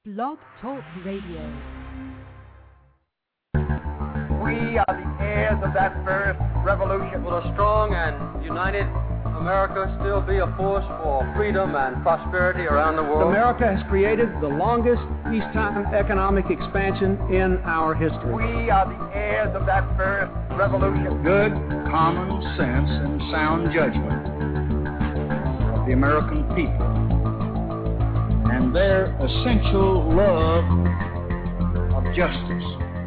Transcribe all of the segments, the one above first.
Blog Talk Radio. We are the heirs of that first revolution. Will a strong and united America still be a force for freedom and prosperity around the world? America has created the longest peacetime economic expansion in our history. We are the heirs of that first revolution. Good common sense and sound judgment of the American people and their essential love of justice.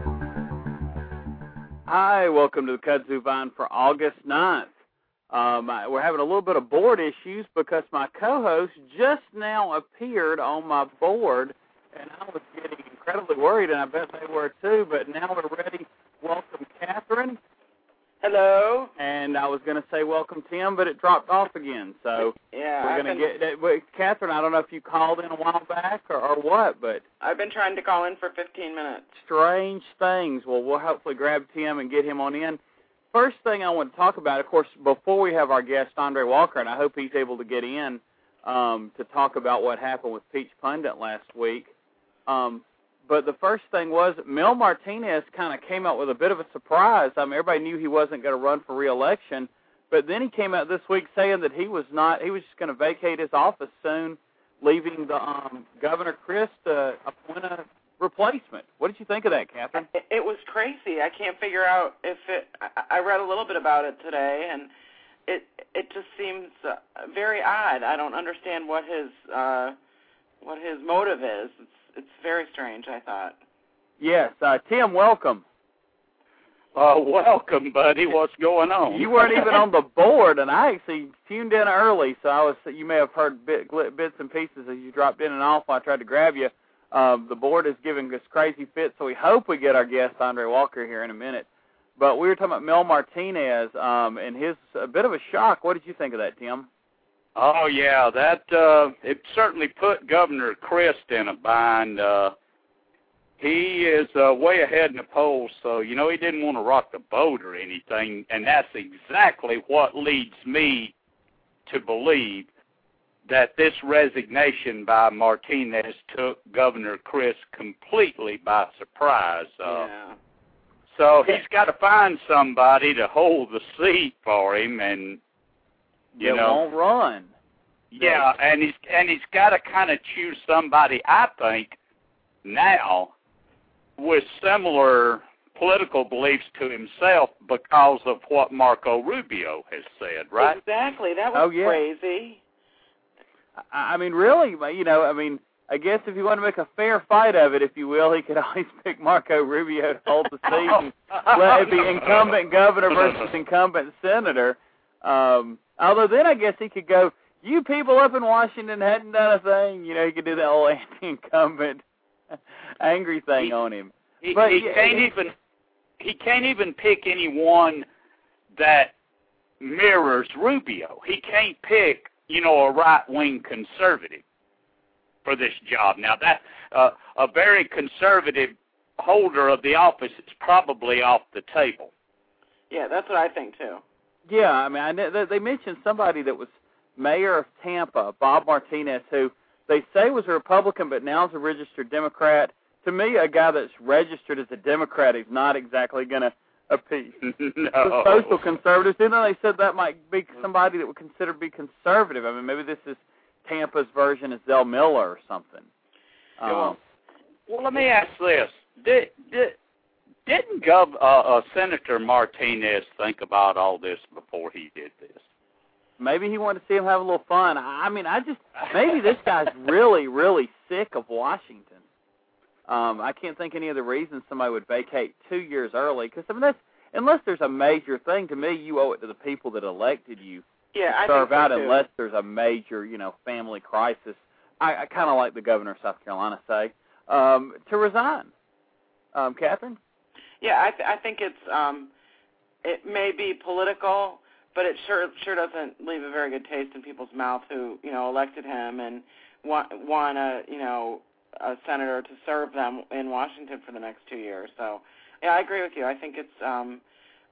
Hi, welcome to the Kudzu Vine for August 9th. We're having a little bit of board issues because my co-host just now appeared on my board, and I was getting incredibly worried, and I bet they were too, but now we're ready. Welcome, Catherine. Hello. And I was going to say welcome, Tim, but it dropped off again. So yeah, we're going to get Catherine, I don't know if you called in a while back or what, but I've been trying to call in for 15 minutes. Strange things. Well, we'll hopefully grab Tim and get him on in. First thing I want to talk about, of course, before we have our guest, Andre Walker, and I hope he's able to get in to talk about what happened with Peach Pundit last week. But the first thing was Mel Martinez kind of came out with a bit of a surprise. I mean, everybody knew he wasn't going to run for re-election, but then he came out this week saying that he was just going to vacate his office soon, leaving the Governor Christ to appoint a replacement. What did you think of that, Catherine? It was crazy. I can't figure out if it. I read a little bit about it today, and it just seems very odd. I don't understand what his motive is. It's very strange, I thought. Yes, Tim, welcome. Welcome, buddy. What's going on? You weren't even on the board, and I actually tuned in early, so you may have heard bits and pieces as you dropped in and off while I tried to grab you. The board is giving us crazy fits, so we hope we get our guest, Andre Walker, here in a minute. But we were talking about Mel Martinez and his a bit of a shock. What did you think of that, Tim? Oh, yeah, that it certainly put Governor Christ in a bind. He is way ahead in the polls, so, he didn't want to rock the boat or anything, and that's exactly what leads me to believe that this resignation by Martinez took Governor Christ completely by surprise. Yeah. So he's got to find somebody to hold the seat for him, and won't run. Yeah, and he's got to kind of choose somebody, I think, now with similar political beliefs to himself because of what Marco Rubio has said, right? Exactly. That was crazy. I mean, really, I guess if you want to make a fair fight of it, if you will, he could always pick Marco Rubio to hold the seat and let it be incumbent governor versus incumbent senator. Although then I guess he could go, you people up in Washington hadn't done a thing. He could do that whole anti-incumbent angry thing on him. He can't even pick anyone that mirrors Rubio. He can't pick, a right-wing conservative for this job. Now, that a very conservative holder of the office is probably off the table. Yeah, that's what I think, too. Yeah, I mean, they mentioned somebody that was mayor of Tampa, Bob Martinez, who they say was a Republican but now is a registered Democrat. To me, a guy that's registered as a Democrat is not exactly going to appease the social conservatives. Even though they said that might be somebody that would consider to be conservative. I mean, maybe this is Tampa's version of Zell Miller or something. Well, let me ask this. Didn't Senator Martinez think about all this before he did this? Maybe he wanted to see him have a little fun. Maybe this guy's really, really sick of Washington. I can't think any other reason somebody would vacate 2 years early. Because, unless there's a major thing, to me, you owe it to the people that elected you to serve out unless there's a major, family crisis. I kind of like the governor of South Carolina say, to resign. Catherine? Yeah, I think it may be political, but it sure doesn't leave a very good taste in people's mouth who elected him and want a senator to serve them in Washington for the next 2 years. So, yeah, I agree with you. I think it's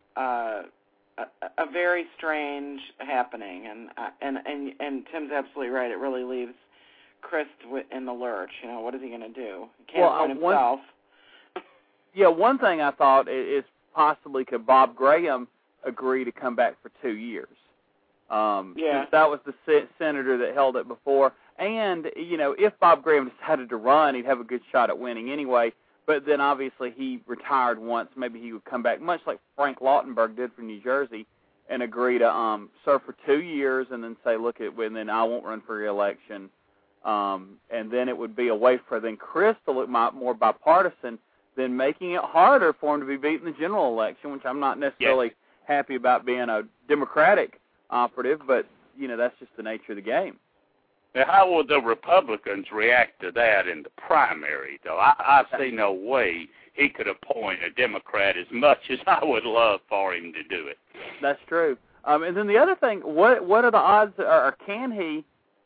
a very strange happening, and Tim's absolutely right. It really leaves Crist in the lurch. You know, what is he going to do? He can't appoint himself. One thing I thought is possibly could Bob Graham agree to come back for 2 years? Since that was the senator that held it before. And, you know, if Bob Graham decided to run, he'd have a good shot at winning anyway. But then obviously he retired once. Maybe he would come back, much like Frank Lautenberg did for New Jersey, and agree to serve for 2 years and then say, look, and then I won't run for re-election. And then it would be a way for then Crist to look more bipartisan, than making it harder for him to be beat in the general election, which I'm not necessarily happy about being a Democratic operative, but, you know, that's just the nature of the game. Now, how will the Republicans react to that in the primary, though? I see no way he could appoint a Democrat as much as I would love for him to do it. That's true. And then the other thing, what are the odds, or can he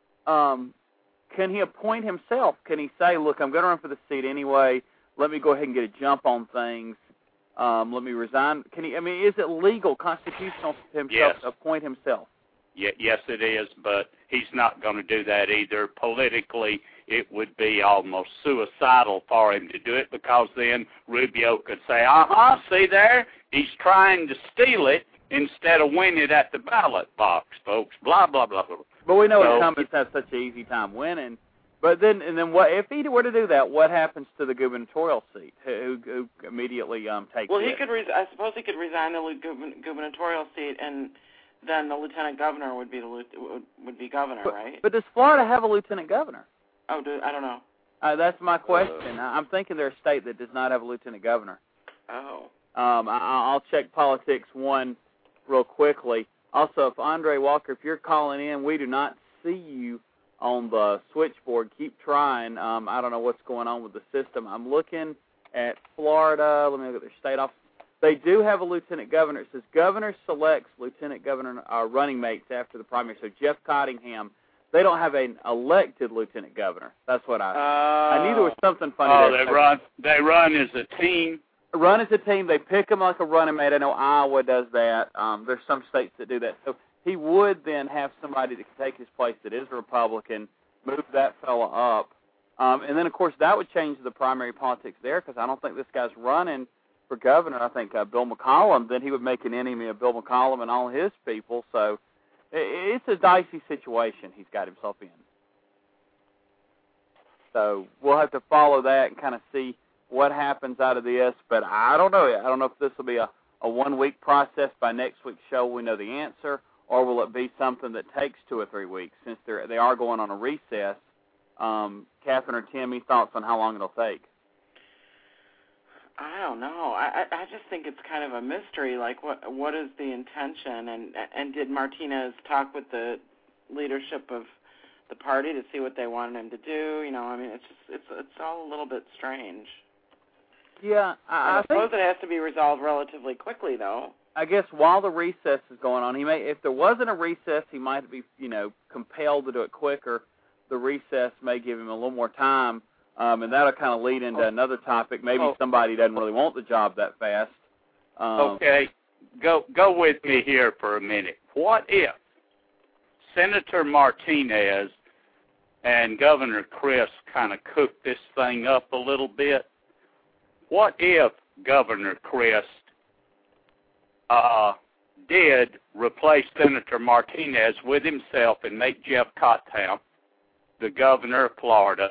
appoint himself? Can he say, look, I'm going to run for the seat anyway, let me go ahead and get a jump on things, let me resign? Can he? I mean, is it legal, constitutional for himself to appoint himself? Yes, it is, but he's not going to do that either. Politically, it would be almost suicidal for him to do it, because then Rubio could say, see there, he's trying to steal it instead of winning it at the ballot box, folks, blah, blah, blah, blah. But we know incumbents have such an easy time winning. But then what if he were to do that? What happens to the gubernatorial seat? Who immediately takes it? Well, he could. I suppose he could resign the gubernatorial seat, and then the lieutenant governor would be governor, right? But does Florida have a lieutenant governor? Oh, I don't know. That's my question. I'm thinking they're a state that does not have a lieutenant governor. Oh. I'll check Politics 1 real quickly. Also, if Andre Walker, if you're calling in, we do not see you on the switchboard. Keep trying. I don't know what's going on with the system. I'm looking at Florida. Let me look at their state office. They do have a lieutenant governor. It says governor selects lieutenant governor running mates after the primary. So Jeff Cottingham, they don't have an elected lieutenant governor. That's what I knew there was something funny there. They run as a team. Run as a team. They pick them like a running mate. I know Iowa does that. There's some states that do that. So he would then have somebody that can take his place that is a Republican, move that fella up. And then, of course, that would change the primary politics there, because I don't think this guy's running for governor. I think Bill McCollum, then he would make an enemy of Bill McCollum and all his people. So it's a dicey situation he's got himself in. So we'll have to follow that and kind of see what happens out of this. But I don't know. I don't know if this will be a 1-week process. By next week's show we know the answer, or will it be something that takes 2 or 3 weeks, since they are going on a recess? Catherine or Tim, any thoughts on how long it'll take? I don't know. I just think it's kind of a mystery. Like, what is the intention? And did Martinez talk with the leadership of the party to see what they wanted him to do? You know, I mean, it's all a little bit strange. Yeah, I suppose it has to be resolved relatively quickly, though. I guess while the recess is going on, if there wasn't a recess, he might be, compelled to do it quicker. The recess may give him a little more time, and that'll kind of lead into another topic. Maybe somebody doesn't really want the job that fast. Okay, go with me here for a minute. What if Senator Martinez and Governor Crist kind of cooked this thing up a little bit? What if Governor Crist did replace Senator Martinez with himself and make Jeff Cottingham the governor of Florida?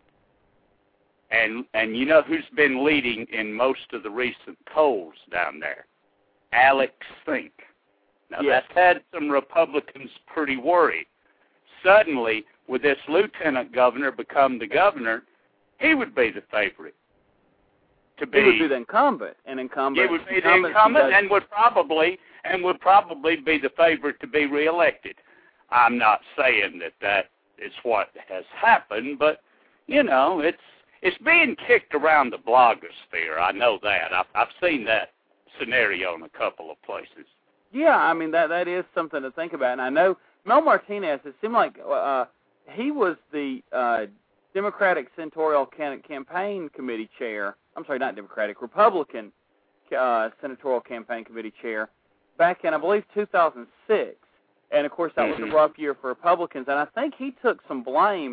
And you know who's been leading in most of the recent polls down there? Alex Fink. Now, yes, that's had some Republicans pretty worried. Suddenly, with this lieutenant governor become the governor, he would be the favorite to be. He would be the incumbent. He would be the incumbent and would probably be the favorite to be reelected. I'm not saying that is what has happened, but it's being kicked around the blogosphere. I know that. I've seen that scenario in a couple of places. Yeah, I mean, that is something to think about. And I know Mel Martinez, it seemed like he was the Democratic Senatorial Campaign Committee chair. I'm sorry, not Democratic, Republican Senatorial Campaign Committee chair back in, I believe, 2006. And, of course, that was a rough year for Republicans. And I think he took some blame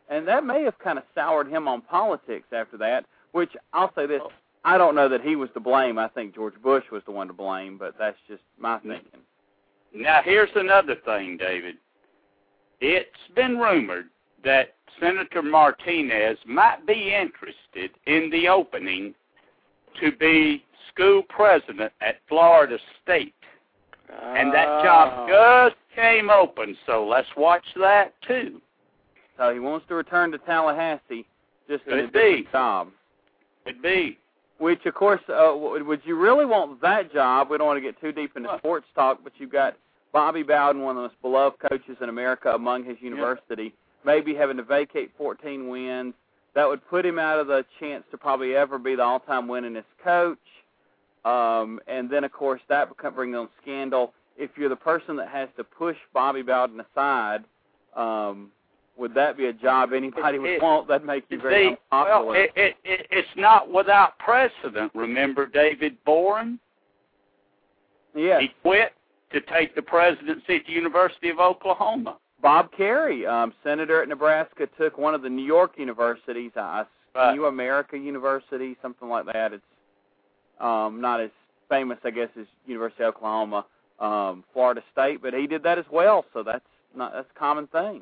And that may have kind of soured him on politics after that, which I'll say this, I don't know that he was to blame. I think George Bush was the one to blame, but that's just my thinking. Now, here's another thing, David. It's been rumored that Senator Martinez might be interested in the opening to be school president at Florida State. And that job just came open, so let's watch that, too. So he wants to return to Tallahassee just in a different job. Could be. Which, of course, would you really want that job? We don't want to get too deep into sports talk, but you've got Bobby Bowden, one of the most beloved coaches in America among his university, maybe having to vacate 14 wins. That would put him out of the chance to probably ever be the all-time winningest coach. And then, of course, that would bring on scandal. If you're the person that has to push Bobby Bowden aside, would that be a job anybody would want? That'd make you very unpopular. Well, it's not without precedent. Remember David Boren? Yes. He quit to take the presidency at the University of Oklahoma. Bob Kerrey, senator at Nebraska, took one of the New York universities, New America University, something like that. It's not as famous, I guess, as University of Oklahoma, Florida State, but he did that as well, so that's a common thing.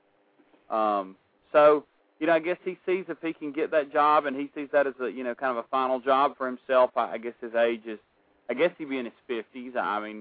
So, I guess he sees if he can get that job, and he sees that as a, kind of a final job for himself. I guess his age is, I guess he'd be in his 50s. I mean,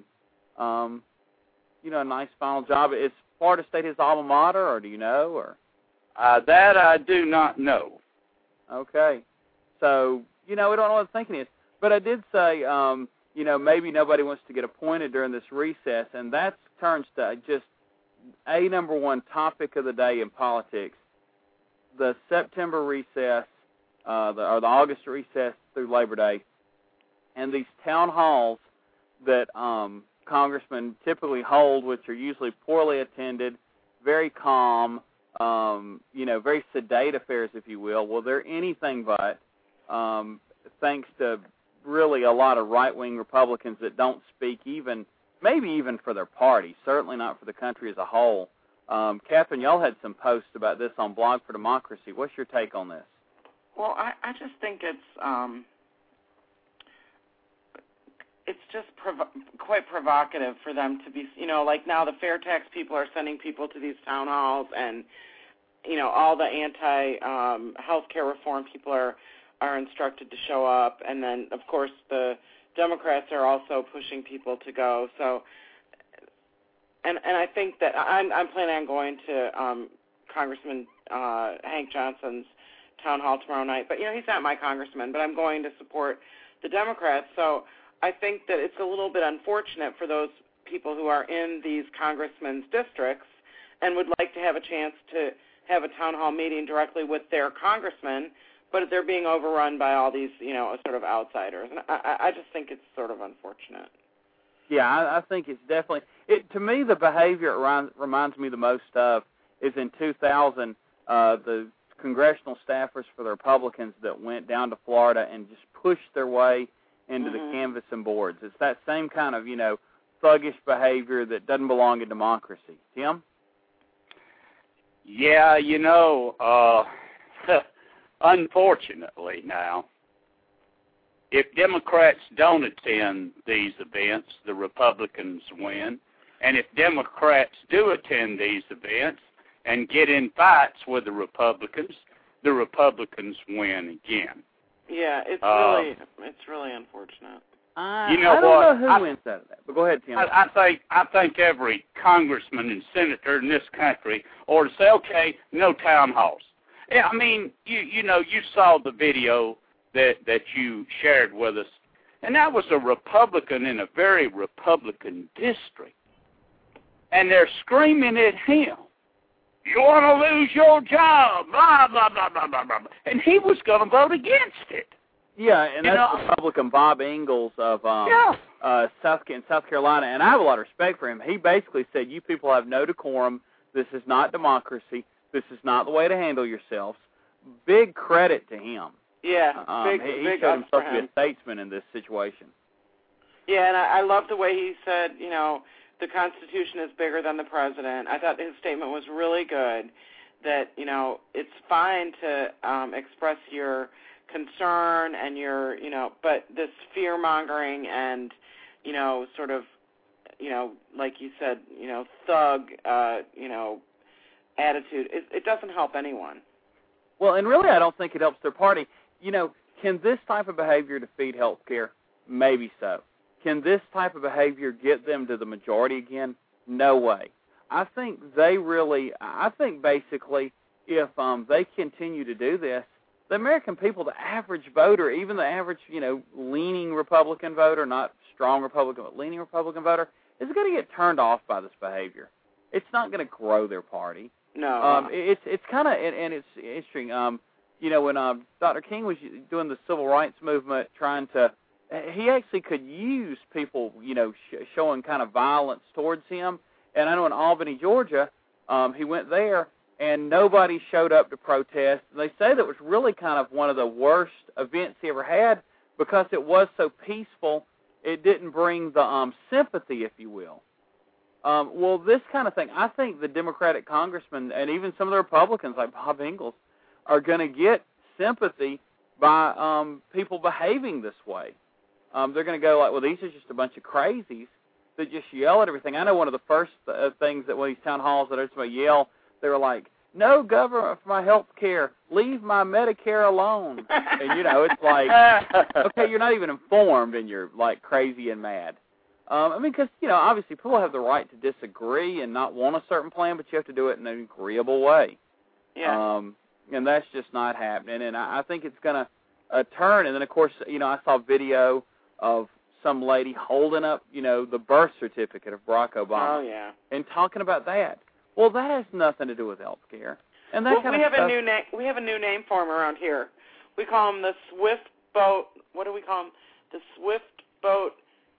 a nice final job. Is Florida State his alma mater, or do you know? Or that I do not know. Okay. So, we don't know what the thinking is. But I did say, maybe nobody wants to get appointed during this recess, and that turns to just a number one topic of the day in politics, the September recess, or the August recess through Labor Day, and these town halls that congressmen typically hold, which are usually poorly attended, very calm, very sedate affairs, if you will. Well, they're anything but, thanks to really a lot of right-wing Republicans that don't speak maybe even for their party, certainly not for the country as a whole. Catherine, y'all had some posts about this on Blog for Democracy. What's your take on this? Well, I just think it's just quite provocative for them to be, like now the fair tax people are sending people to these town halls, and, all the anti-healthcare reform people are instructed to show up, and then, of course, the Democrats are also pushing people to go. So, and I think that I'm planning on going to Congressman Hank Johnson's town hall tomorrow night. But, he's not my congressman, but I'm going to support the Democrats. So I think that it's a little bit unfortunate for those people who are in these congressmen's districts and would like to have a chance to have a town hall meeting directly with their congressman, but they're being overrun by all these, sort of outsiders. And I just think it's sort of unfortunate. Yeah, I think it's definitely to me, the behavior it reminds me the most of is in 2000, the congressional staffers for the Republicans that went down to Florida and just pushed their way into the canvassing boards. It's that same kind of, thuggish behavior that doesn't belong in democracy. Tim? Yeah, unfortunately now, if Democrats don't attend these events, the Republicans win. And if Democrats do attend these events and get in fights with the Republicans win again. Yeah, it's really unfortunate. I don't know who wins out of that, but go ahead, Tim. I think every congressman and senator in this country ought to say, okay, no town halls. Yeah, I mean, you saw the video that you shared with us, and that was a Republican in a very Republican district, and they're screaming at him, "You want to lose your job, blah, blah, blah, blah, blah, blah," and he was going to vote against it. Yeah, and that's Republican Bob Ingalls of South Carolina, and I have a lot of respect for him. He basically said, you people have no decorum. This is not democracy. This is not the way to handle yourselves. Big credit to him. Yeah, he showed himself to be a statesman in this situation. Yeah, and I love the way he said, the Constitution is bigger than the president. I thought his statement was really good, that, you know, it's fine to express your concern and your, you know, but this fear-mongering and, you know, sort of, you know, like you said, you know, thug, you know, attitude, it doesn't help anyone. Well, and really I don't think it helps their party. You know, can this type of behavior defeat health care? Maybe so. Can this type of behavior get them to the majority again? No way. I think basically if they continue to do this, the American people, the average voter, even the average, you know, leaning Republican voter, not strong Republican, but leaning Republican voter, is going to get turned off by this behavior. It's not going to grow their party. No. It's kind of, and it's interesting. You know, when Dr. King was doing the civil rights movement, he actually could use people, you know, showing kind of violence towards him. And I know in Albany, Georgia, he went there, and nobody showed up to protest. And they say that was really kind of one of the worst events he ever had because it was so peaceful. It didn't bring the sympathy, if you will. Well, this kind of thing, I think the Democratic congressmen and even some of the Republicans like Bob Ingalls are going to get sympathy by people behaving this way. They're going to go like, well, these are just a bunch of crazies that just yell at everything. I know one of the first things that when these town halls that somebody yell, they were like, no government for my health care. Leave my Medicare alone. And, you know, it's like, okay, you're not even informed and you're, like, crazy and mad. I mean, because, you know, obviously people have the right to disagree and not want a certain plan, but you have to do it in an agreeable way. Yeah. And that's just not happening. And I think it's going to turn. And then, of course, you know, I saw video of some lady holding up, you know, the birth certificate of Barack Obama. Oh, yeah. And talking about that. Well, that has nothing to do with health care. And that well, kind we of have stuff. a new name. We have a new name for him around here. We call him the Swift Boat. What do we call him? The Swift Boat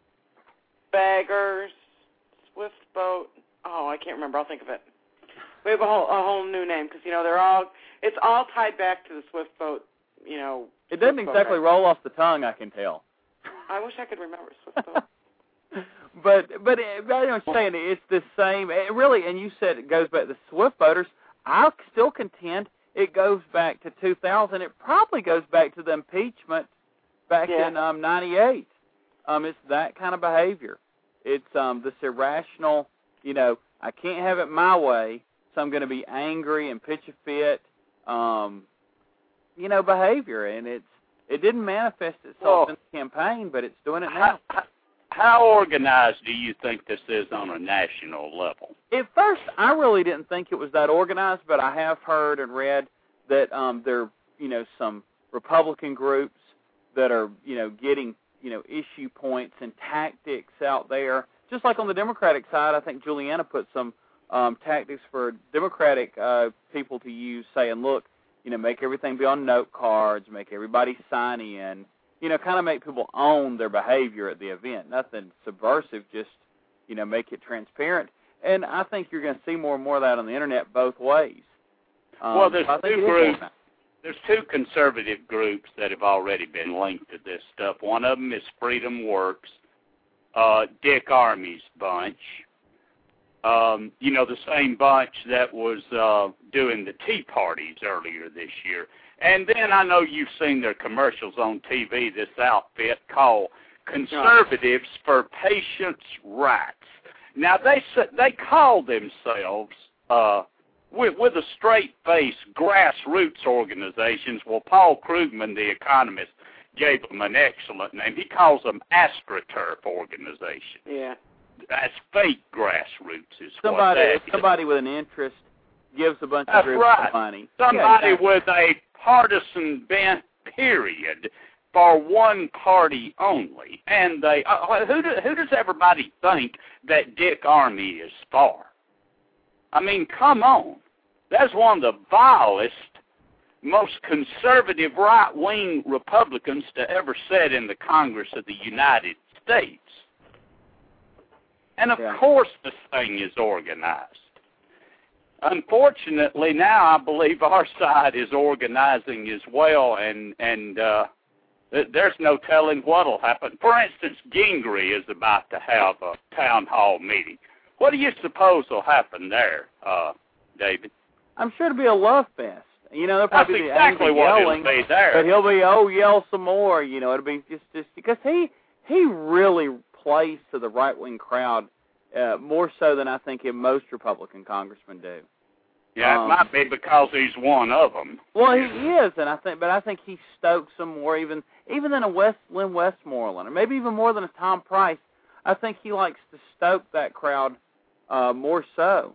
Baggers. Swift Boat. Oh, I can't remember. I'll think of it. We have a whole new name because, you know, it's all tied back to the Swift Boat. You know. It doesn't exactly roll off the tongue, I can tell. I wish I could remember Swift Boat. But I know what you're saying. It's the same. It really, and you said it goes back to the Swift voters. I still contend it goes back to 2000. It probably goes back to the impeachment back in 98. It's that kind of behavior. It's this irrational, you know, I can't have it my way, so I'm going to be angry and pitch a fit, you know, behavior. And it didn't manifest itself in the campaign, but it's doing it now. How organized do you think this is on a national level? At first, I really didn't think it was that organized, but I have heard and read that there are, you know, some Republican groups that are, you know, getting, you know, issue points and tactics out there. Just like on the Democratic side, I think Juliana put some tactics for Democratic people to use, saying, look, you know, make everything be on note cards, make everybody sign in. You know, kind of make people own their behavior at the event. Nothing subversive, just, you know, make it transparent. And I think you're going to see more and more of that on the Internet both ways. Well, there's two groups. There's two conservative groups that have already been linked to this stuff. One of them is Freedom Works, Dick Armey's bunch. You know, the same bunch that was doing the Tea Parties earlier this year. And then I know you've seen their commercials on TV, this outfit called Conservatives for Patients' Rights. Now, they call themselves, with a straight face, grassroots organizations. Well, Paul Krugman, the economist, gave them an excellent name. He calls them AstroTurf organizations. Yeah. That's fake grassroots is what that is. Somebody with an interest gives a bunch of groups money. Somebody with a partisan bent, period, for one party only. And they who does everybody think that Dick Armey is for? I mean, come on. That's one of the vilest, most conservative right-wing Republicans to ever sit in the Congress of the United States. And, of course, this thing is organized. Unfortunately, now I believe our side is organizing as well, and there's no telling what will happen. For instance, Gingrey is about to have a town hall meeting. What do you suppose will happen there, David? I'm sure it'll be a love fest. You know, there'll probably be exactly angry what yelling, it'll be there. but he'll be, yell some more. You know, it'll be just because he really plays to the right-wing crowd more so than I think most Republican congressmen do. Yeah, it might be because he's one of them. Well, he is, and I think he stokes them more even than a Lynn Westmoreland, or maybe even more than a Tom Price. I think he likes to stoke that crowd more so.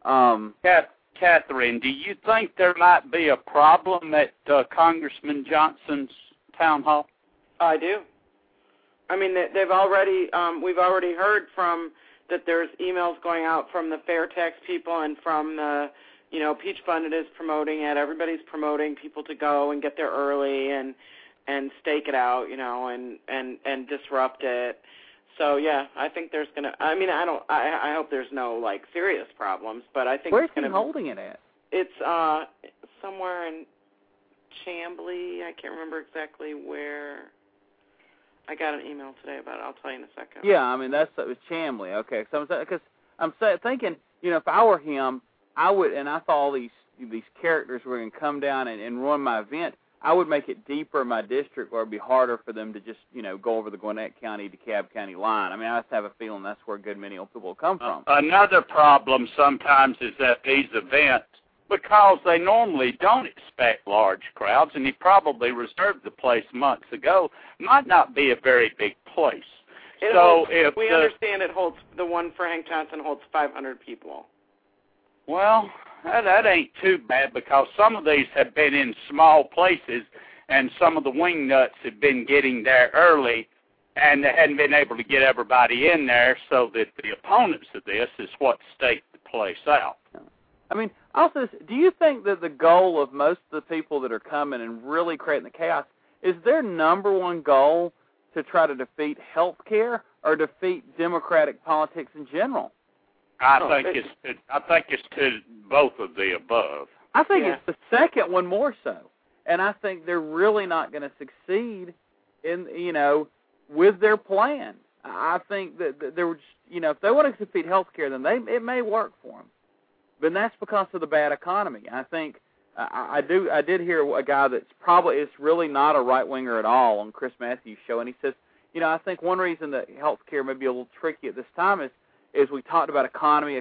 Catherine, do you think there might be a problem at Congressman Johnson's town hall? I do. I mean, they've already we've already heard from that there's emails going out from the fair tax people and from the, Peach Funded is promoting it. Everybody's promoting people to go and get there early and stake it out, and disrupt it. So yeah, I think there's gonna. I mean, I hope there's no serious problems, but I think where's he holding it at? It's somewhere in Chamblee. I can't remember exactly where. I got an email today about it. I'll tell you in a second. Yeah, I mean, it was Chamblee. Okay, so I'm thinking, if I were him, I would, and I thought all these characters were going to come down and run my event, I would make it deeper in my district where it would be harder for them to just, go over the Gwinnett County, DeKalb County line. I mean, I just have a feeling that's where a good many people will come from. Another problem sometimes is that these events, because they normally don't expect large crowds, and he probably reserved the place months ago, might not be a very big place. We understand it holds, the one for Hank Johnson holds 500 people. Well, that ain't too bad, because some of these have been in small places, and some of the wingnuts have been getting there early, and they hadn't been able to get everybody in there, so that the opponents of this is what staked the place out. I mean, also, do you think that the goal of most of the people that are coming and really creating the chaos, is their number one goal to try to defeat health care or defeat democratic politics in general? I think it's to both of the above. I think it's the second one more so. And I think they're really not going to succeed in, with their plan. I think that they were just, if they want to defeat health care, then it may work for them. But that's because of the bad economy. I think I did hear a guy that's it's really not a right-winger at all on Chris Matthews' show, and he says, I think one reason that health care may be a little tricky at this time is we talked about economy,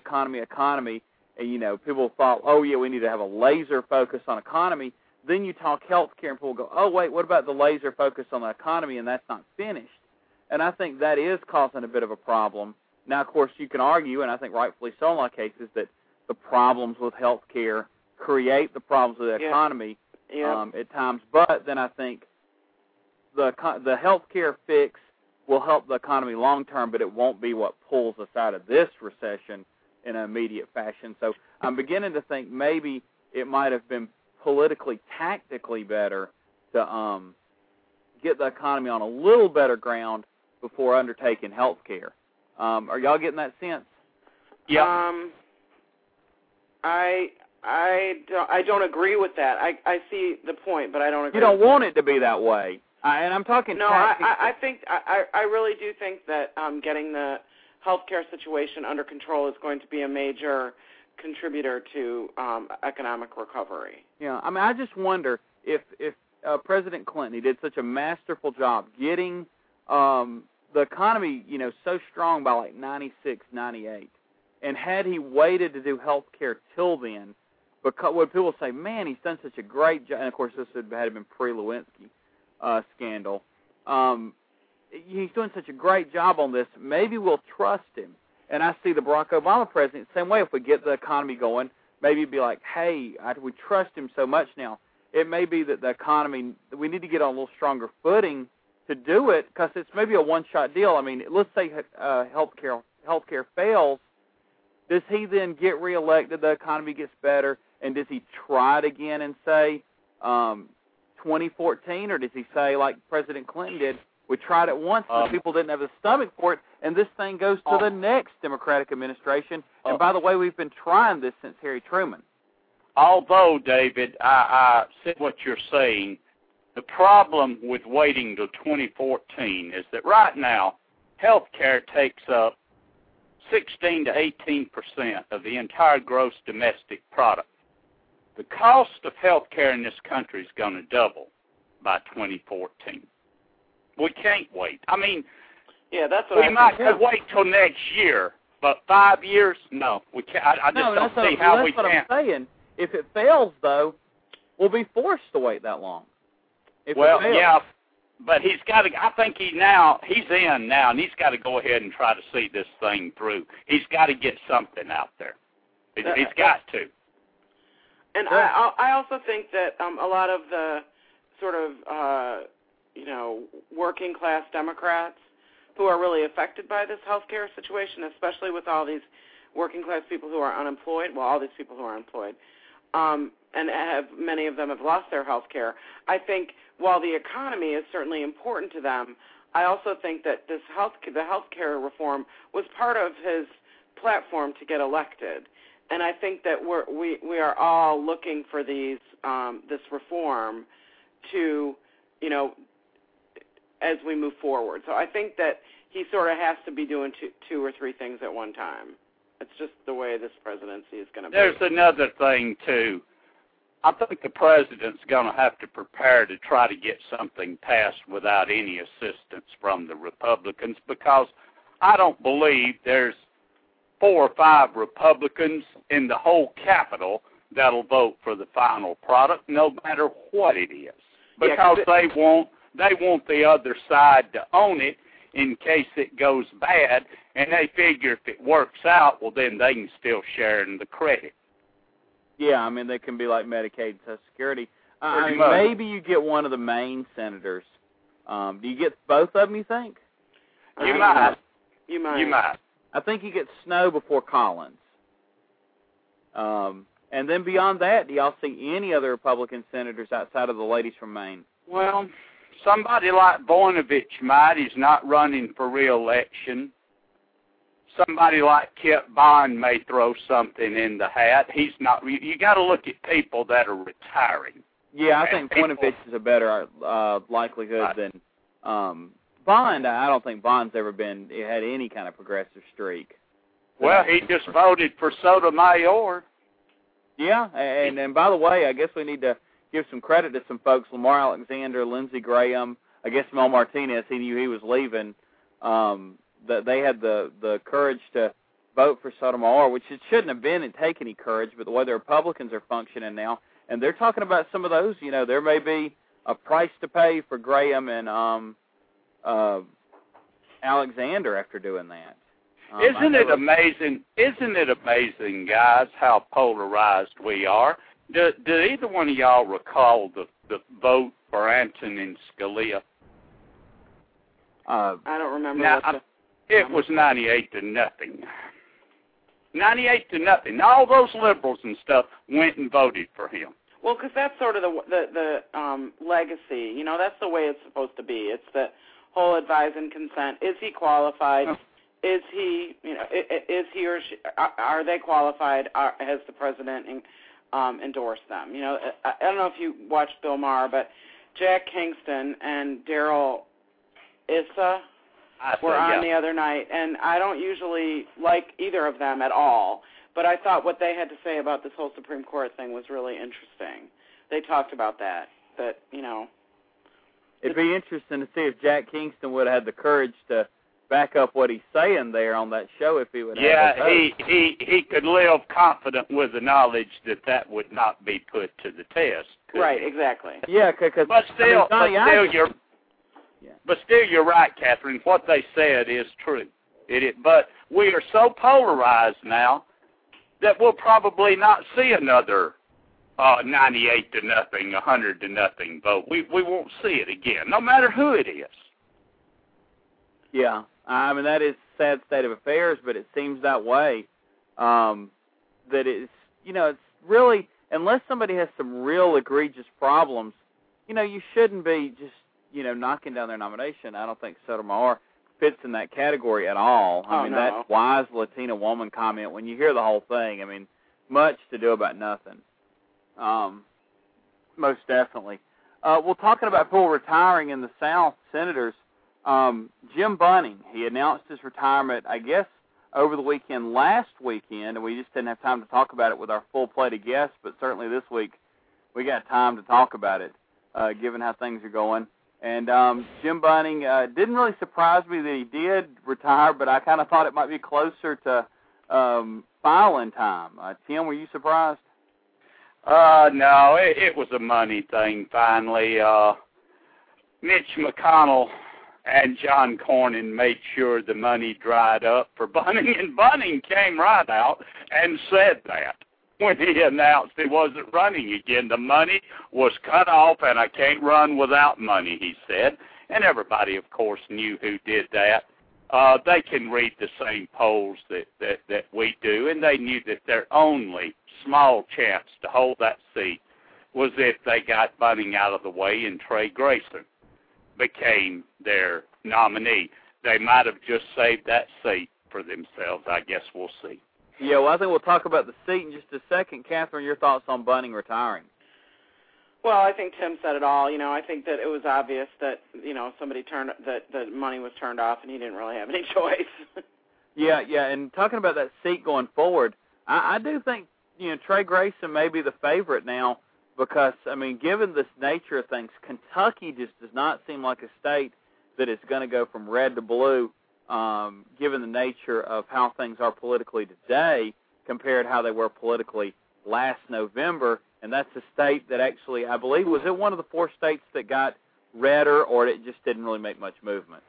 and, people thought, we need to have a laser focus on economy. Then you talk health care, and people go, oh, wait, what about the laser focus on the economy, and that's not finished. And I think that is causing a bit of a problem. Now, of course, you can argue, and I think rightfully so in a lot of cases, that the problems with health care create the problems with the economy at times. But then I think the health care fix will help the economy long term, but it won't be what pulls us out of this recession in an immediate fashion. So I'm beginning to think maybe it might have been politically, tactically better to get the economy on a little better ground before undertaking health care. Are y'all getting that sense? Yeah. I don't agree with that. I see the point, but I don't agree. You don't want it to be that way. And I'm talking. No, I think I really do think that getting the healthcare situation under control is going to be a major contributor to economic recovery. Yeah, I mean, I just wonder if President Clinton, he did such a masterful job getting the economy, so strong by like 96, 98. And had he waited to do health care till then, because when people say, man, he's done such a great job, and of course this had been pre-Lewinsky scandal, he's doing such a great job on this, maybe we'll trust him. And I see the Barack Obama president, same way, if we get the economy going, maybe it'd be like, hey, we trust him so much now. It may be that the economy, we need to get on a little stronger footing to do it, because it's maybe a one-shot deal. I mean, let's say health care fails. Does he then get reelected, the economy gets better, and does he try it again and say 2014, or does he say, like President Clinton did, we tried it once, but people didn't have the stomach for it, and this thing goes to the next Democratic administration, and by the way, we've been trying this since Harry Truman. Although, David, I see what you're saying, the problem with waiting till 2014 is that right now, health care takes up 16 to 18% of the entire gross domestic product. the cost of health care in this country is going to double by 2014. We can't wait. I mean, yeah, that's what we might could wait till next year, but 5 years, no, we can't. I just don't see how we can't. That's what I'm saying. If it fails, though, we'll be forced to wait that long. Well, yeah, but he's got to. I think he's in now, and he's got to go ahead and try to see this thing through. He's got to get something out there. He's got to. And I also think that a lot of the sort of working class Democrats who are really affected by this healthcare situation, especially with all these working class people who are unemployed, well, all these people who are employed, and many of them have lost their health care. I think while the economy is certainly important to them, I also think that the health care reform was part of his platform to get elected. And I think that we are all looking for this reform to, as we move forward. So I think that he sort of has to be doing two or three things at one time. It's just the way this presidency is going to be. There's another thing, too. I think the president's going to have to prepare to try to get something passed without any assistance from the Republicans, because I don't believe there's 4 or 5 Republicans in the whole Capitol that'll vote for the final product, no matter what it is, because they want the other side to own it in case it goes bad, and they figure if it works out, well, then they can still share in the credit. Yeah, I mean, they can be like Medicaid and Social Security. Maybe you get one of the main senators. Do you get both of them, you think? You might. You might. I think you get Snow before Collins. And then beyond that, do y'all see any other Republican senators outside of the ladies from Maine? Well, somebody like Voinovich might. He's not running for re-election. Somebody like Kip Bond may throw something in the hat. He's not. You got to look at people that are retiring. Yeah, I think Voinovich is a better likelihood than Bond. I don't think Bond's ever had any kind of progressive streak. Well, he just voted for Sotomayor. Yeah, and by the way, I guess we need to give some credit to some folks, Lamar Alexander, Lindsey Graham, I guess Mel Martinez, he knew he was leaving, that they had the courage to vote for Sotomayor, which it shouldn't have been and take any courage, but the way the Republicans are functioning now, and they're talking about some of those, there may be a price to pay for Graham and Alexander after doing that. Isn't it amazing, guys, how polarized we are? Do either one of y'all recall the vote for Antonin Scalia? I don't remember. It was 98-0. 98-0. All those liberals and stuff went and voted for him. Well, because that's sort of the legacy. That's the way it's supposed to be. It's the whole advise and consent. Is he qualified? Oh. Is he, is he or she, are they qualified? Has the president endorsed them? I don't know if you watched Bill Maher, but Jack Kingston and Darrell Issa were on the other night, and I don't usually like either of them at all, but I thought what they had to say about this whole Supreme Court thing was really interesting. They talked about that. It'd be interesting to see if Jack Kingston would have had the courage to back up what he's saying there on that show if he would have. Yeah, he could live confident with the knowledge that would not be put to the test. Right, exactly. Yeah, because but still you're right, Catherine. What they said is true. But we are so polarized now that we'll probably not see another 98-0, 100-0 vote. We won't see it again, no matter who it is. Yeah, I mean, that is a sad state of affairs, but it seems that way. That it's, it's really, unless somebody has some real egregious problems, you shouldn't be just, knocking down their nomination. I don't think Sotomayor fits in that category at all. I mean, that wise Latina woman comment, when you hear the whole thing, I mean, much to do about nothing. Most definitely. Well, talking about people retiring in the South, senators, Jim Bunning, he announced his retirement, I guess, over the weekend last weekend, and we just didn't have time to talk about it with our full plate of guests, but certainly this week we got time to talk about it, given how things are going. And Jim Bunning didn't really surprise me that he did retire, but I kind of thought it might be closer to filing time. Tim, were you surprised? No, it was a money thing finally. Mitch McConnell and John Cornyn made sure the money dried up for Bunning, and Bunning came right out and said that when he announced he wasn't running again. The money was cut off, and I can't run without money, he said. And everybody, of course, knew who did that. They can read the same polls that we do, and they knew that their only small chance to hold that seat was if they got Bunning out of the way and Trey Grayson became their nominee. They might have just saved that seat for themselves. I guess we'll see. Yeah, well, I think we'll talk about the seat in just a second. Catherine, your thoughts on Bunning retiring? Well, I think Tim said it all. I think that it was obvious that, somebody that the money was turned off and he didn't really have any choice. Yeah, and talking about that seat going forward, I do think, Trey Grayson may be the favorite now because, given this nature of things, Kentucky just does not seem like a state that is going to go from red to blue, given the nature of how things are politically today compared to how they were politically last November. And that's a state that actually, I believe, was it one of the 4 states that got redder, or it just didn't really make much movement?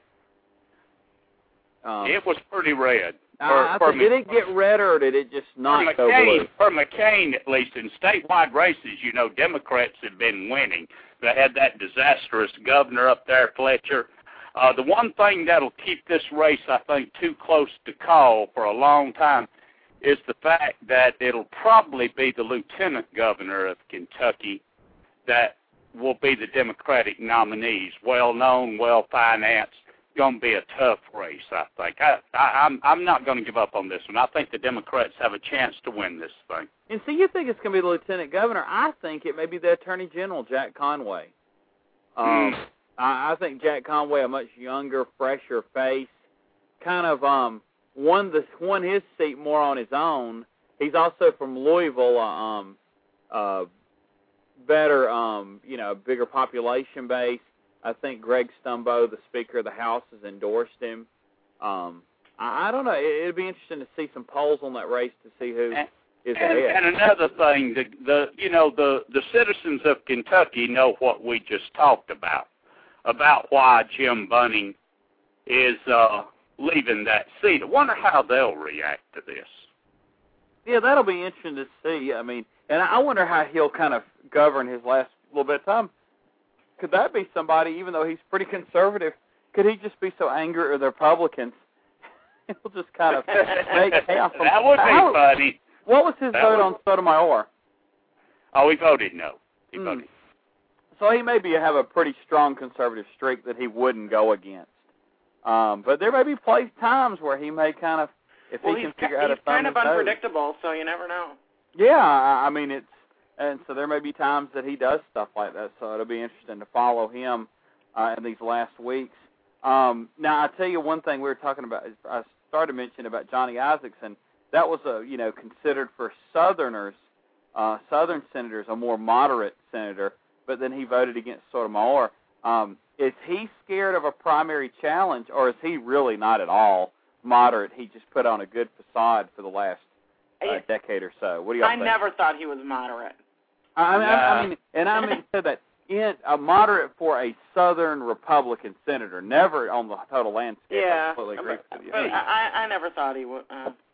It was pretty red. Did it get redder, or did it just not go blue? For McCain, at least, in statewide races, Democrats have been winning. They had that disastrous governor up there, Fletcher. The one thing that'll keep this race, I think, too close to call for a long time is the fact that it'll probably be the lieutenant governor of Kentucky that will be the Democratic nominees. Well-known, well-financed, going to be a tough race, I think. I'm not going to give up on this one. I think the Democrats have a chance to win this thing. And so you think it's going to be the lieutenant governor. I think it may be the attorney general, Jack Conway. I think Jack Conway, a much younger, fresher face, kind of won his seat more on his own. He's also from Louisville, bigger population base. I think Greg Stumbo, the Speaker of the House, has endorsed him. I don't know. It'd be interesting to see some polls on that race to see who is ahead. And another thing, the citizens of Kentucky know what we just talked about why Jim Bunning is leaving that seat. I wonder how they'll react to this. Yeah, that'll be interesting to see. And I wonder how he'll kind of govern his last little bit of time. Could that be somebody, even though he's pretty conservative, could he just be so angry at the Republicans? He'll just kind of make chaos. That would be funny. What was his vote on Sotomayor? Oh, he voted no. He voted. So he maybe have a pretty strong conservative streak that he wouldn't go against. But there may be times where he may kind of, if he can figure out a thumb he's kind of unpredictable, so you never know. Yeah, and so there may be times that he does stuff like that, so it'll be interesting to follow him in these last weeks. Now, I'll tell you one thing we were talking about, I started mentioning about Johnny Isakson. That was, considered for Southern senators, a more moderate senator, but then he voted against Sotomayor. Is he scared of a primary challenge, or is he really not at all moderate? He just put on a good facade for the last decade or so. What do y'all think? I never thought he was moderate. I said that in a moderate for a Southern Republican senator, never on the total landscape. Yeah, I completely agree with you. But I never thought he would.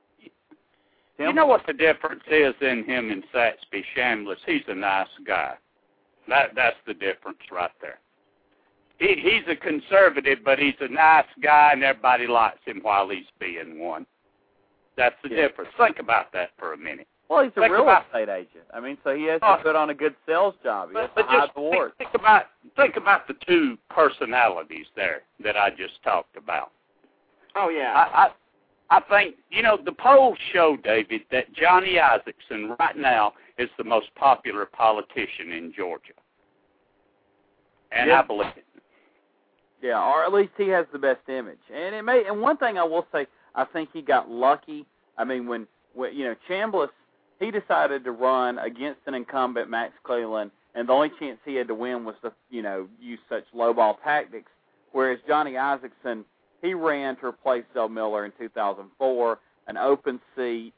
You know what the difference is in him and Saxby Chambliss? He's a nice guy. That's the difference right there. He's a conservative, but he's a nice guy, and everybody likes him while he's being one. That's the difference. Think about that for a minute. Well, he's a real estate agent. So he has to put on a good sales job. He has to hide the warts. Think about the two personalities there that I just talked about. Oh, yeah. I think, the polls show, David, that Johnny Isakson right now is the most popular politician in Georgia. And I believe it. Yeah, or at least he has the best image. And one thing I will say, I think he got lucky. I mean, when Chambliss, he decided to run against an incumbent, Max Cleland, and the only chance he had to win was to, use such low-ball tactics, whereas Johnny Isakson, he ran to replace Zell Miller in 2004, an open seat,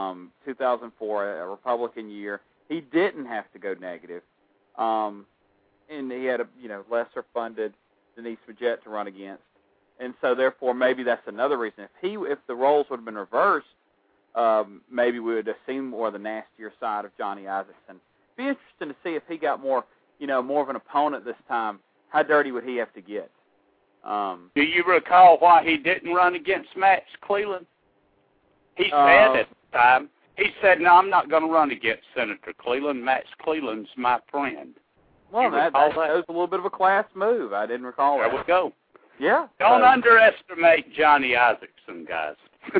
2004, a Republican year. He didn't have to go negative, and he had a lesser funded Denise Majette to run against, and so therefore maybe that's another reason. If the roles would have been reversed, maybe we would have seen more of the nastier side of Johnny Isakson. Be interesting to see if he got more of an opponent this time. How dirty would he have to get? Do you recall why he didn't run against Max Cleland? He said at the time, he said, "No, I'm not going to run against Senator Cleland. Max Cleland's my friend." Well, that was a little bit of a class move. I didn't recall that. There we go. Yeah. Don't underestimate Johnny Isakson, guys.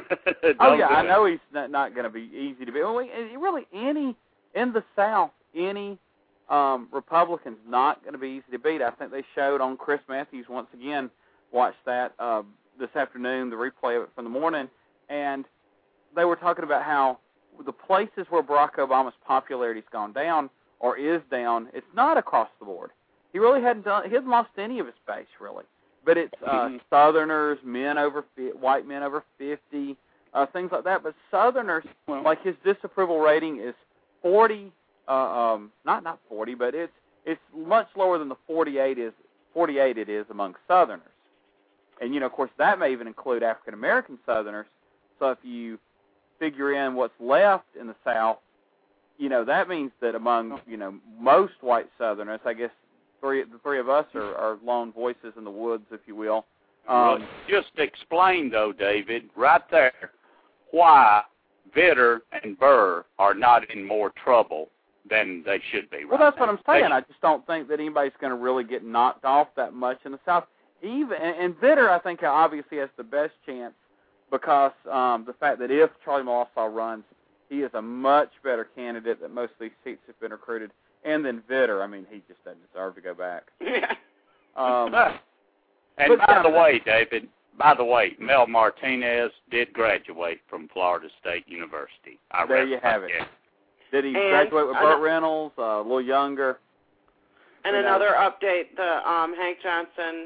I know he's not going to be easy to beat. Well, really, in the South, any Republican's not going to be easy to beat. I think they showed on Chris Matthews once again. Watched that this afternoon, the replay of it from the morning, and they were talking about how the places where Barack Obama's popularity's gone down or is down, it's not across the board. He really he hadn't lost any of his base really, but it's Southerners, white men over 50, things like that. But Southerners, like his disapproval rating is 40. Not 40, but it's much lower than the 48 it is among Southerners. And, of course, that may even include African-American Southerners. So if you figure in what's left in the South, that means that among, most white Southerners, I guess the three of us are lone voices in the woods, if you will. Just explain, though, David, right there, why Vitter and Burr are not in more trouble than they should be. Well, that's what I'm saying. I just don't think that anybody's going to really get knocked off that much in the South. And Vitter, I think, obviously has the best chance because the fact that if Charlie Mulsaw runs, he is a much better candidate that most of these seats have been recruited. And then Vitter, I mean, he just doesn't deserve to go back. And by the way, David, Mel Martinez did graduate from Florida State University. There you have it. Did he graduate with Burt Reynolds, a little younger? And another update, the Hank Johnson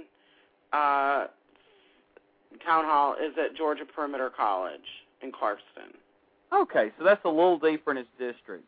Town Hall is at Georgia Perimeter College in Clarkston. Okay, so that's a little deeper in his district.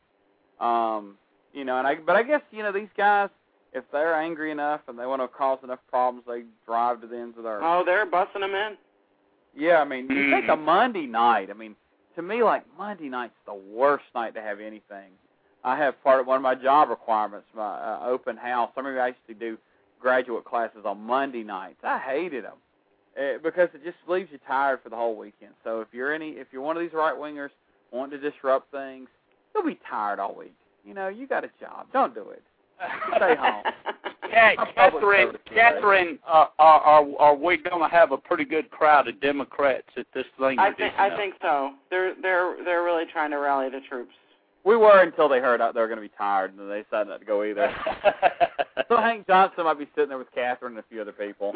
But I guess, these guys, if they're angry enough and they want to cause enough problems, they drive to the ends of the earth. Oh, they're busting them in? Yeah, I mean, you take a Monday night. I mean, to me, Monday night's the worst night to have anything. I have one of my job requirements, my open house. I remember I used to do graduate classes on Monday nights. I hated them because it just leaves you tired for the whole weekend. So if you're one of these right-wingers wanting to disrupt things, you'll be tired all week. You got a job. Don't do it. Stay home. Catherine, are we going to have a pretty good crowd of Democrats at this thing? I think so. They're really trying to rally the troops. We were until they heard they were going to be tired, and they decided not to go either. So Hank Johnson might be sitting there with Catherine and a few other people.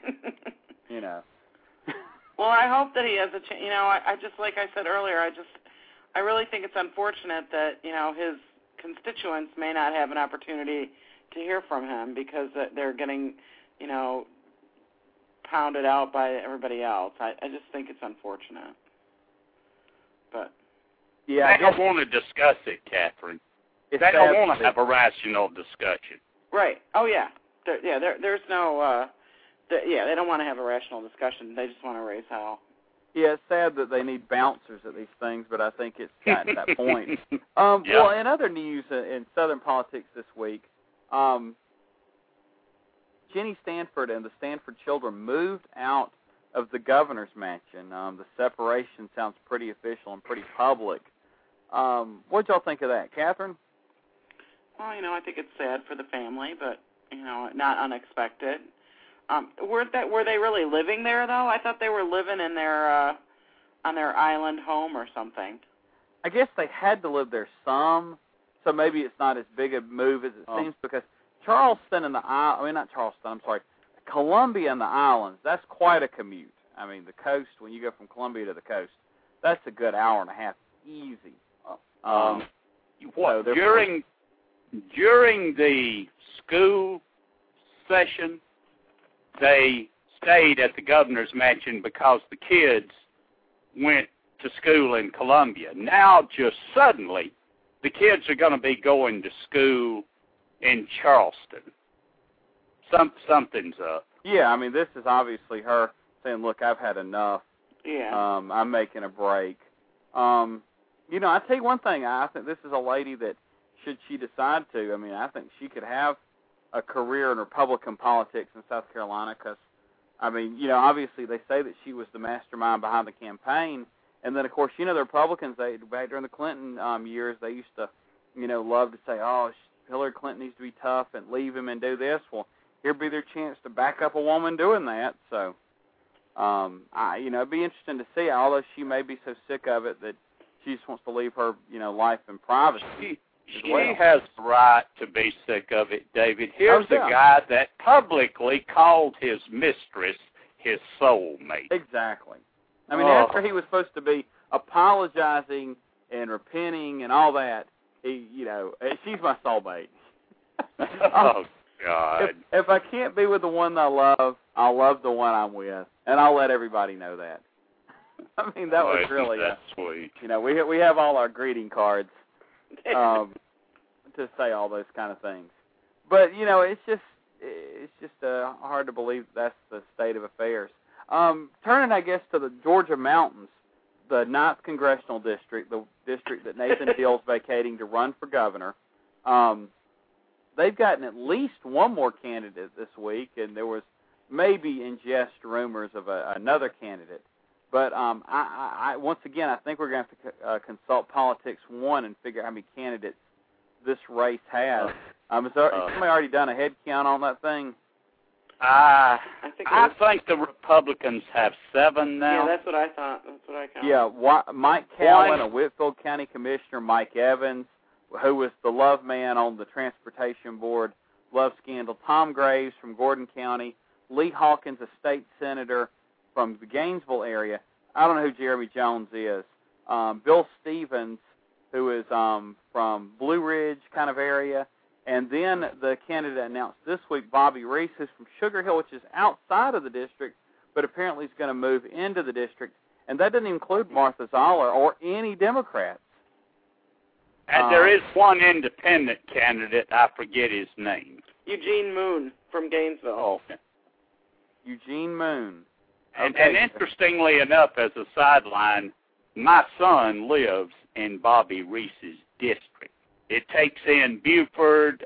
Well, I hope that he has a chance. I just, like I said earlier, I really think it's unfortunate that his constituents may not have an opportunity to hear from him because they're getting, pounded out by everybody else. I just think it's unfortunate. But yeah, they don't want to discuss it, Catherine. They don't want to have a rational discussion. Right. Oh yeah. There's no. They don't want to have a rational discussion. They just want to raise hell. Yeah, it's sad that they need bouncers at these things, but I think it's gotten to that point. Well, in other news in Southern politics this week, Jenny Stanford and the Stanford children moved out of the governor's mansion. The separation sounds pretty official and pretty public. What y'all think of that, Catherine? Well, I think it's sad for the family, but not unexpected. Were they really living there though? I thought they were living in their on their island home or something. I guess they had to live there some, so maybe it's not as big a move as it seems because Columbia and the islands, that's quite a commute. I mean, the coast, when you go from Columbia to the coast, that's a good hour and a half, easy. What, so during the school session, they stayed at the governor's mansion because the kids went to school in Columbia. Now, just suddenly, the kids are going to be going to school in Charleston. Something's up. Yeah, I mean, this is obviously her saying, look, I've had enough. Yeah. I'm making a break. You know, I tell you one thing, I think this is a lady that, should she decide to, I mean, I think she could have a career in Republican politics in South Carolina because, I mean, you know, obviously they say that she was the mastermind behind the campaign. And then, of course, you know, the Republicans, back during the Clinton years, they used to, you know, love to say, oh, Hillary Clinton needs to be tough and leave him and do this. Well, here'd be their chance to back up a woman doing that. So, you know, it'd be interesting to see, although she may be so sick of it that she just wants to leave her, you know, life in privacy. She has the right to be sick of it, David. Here's a guy that publicly called his mistress his soulmate. Exactly. I mean, after he was supposed to be apologizing and repenting and all that, he, you know, she's my soulmate. Oh, God. If I can't be with the one I love, I'll love the one I'm with, and I'll let everybody know that. I mean, that was really that's sweet. You know, we have all our greeting cards to say all those kind of things. But you know, it's just hard to believe that's the state of affairs. Turning, I guess, to the Georgia mountains, the 9th Congressional District, the district that Nathan Deal's vacating to run for governor. They've gotten at least one more candidate this week, and there was maybe in jest rumors of another candidate. But I once again, I think we're going to have to consult Politics 1 and figure out how many candidates this race has. Has somebody already done a head count on that thing? I think the Republicans have 7 now. Yeah, that's what I thought. That's what I counted. Yeah, Mike Cowan, a Whitfield County Commissioner, Mike Evans, who was the love man on the Transportation Board love scandal, Tom Graves from Gordon County, Lee Hawkins, a state senator from the Gainesville area. I don't know who Jeremy Jones is. Bill Stevens, who is from Blue Ridge kind of area. And then the candidate announced this week, Bobby Reese, who's from Sugar Hill, which is outside of the district, but apparently is going to move into the district. And that doesn't include Martha Zoller or any Democrats. And there is one independent candidate. I forget his name. Eugene Moon from Gainesville. Oh. Eugene Moon. And interestingly enough, as a sideline, my son lives in Bobby Reese's district. It takes in Buford,